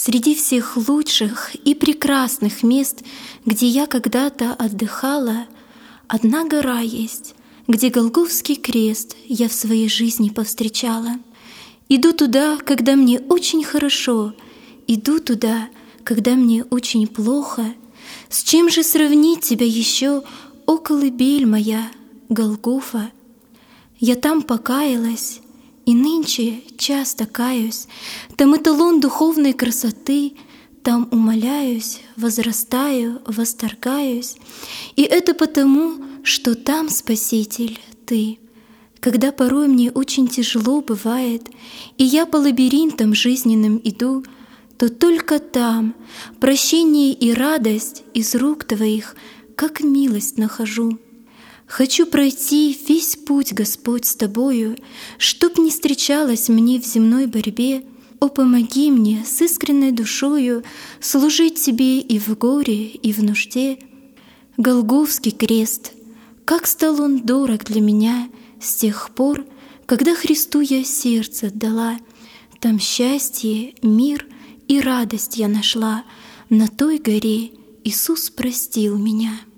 Среди всех лучших и прекрасных мест, где я когда-то отдыхала, одна гора есть, где Голгофский крест я в своей жизни повстречала. Иду туда, когда мне очень хорошо, иду туда, когда мне очень плохо. С чем же сравнить тебя еще, о колыбель моя, Голгофа? Я там покаялась, и нынче часто каюсь, там эталон духовной красоты, там умоляюсь, возрастаю, восторгаюсь. И это потому, что там, Спаситель, Ты. Когда порой мне очень тяжело бывает, и я по лабиринтам жизненным иду, то только там прощение и радость из рук Твоих, как милость нахожу. Хочу пройти весь путь, Господь, с Тобою, чтоб не встречалось мне в земной борьбе. О, помоги мне с искренней душою служить Тебе и в горе, и в нужде. Голгофский крест, как стал он дорог для меня с тех пор, когда Христу я сердце отдала. Там счастье, мир и радость я нашла, на той горе Иисус простил меня.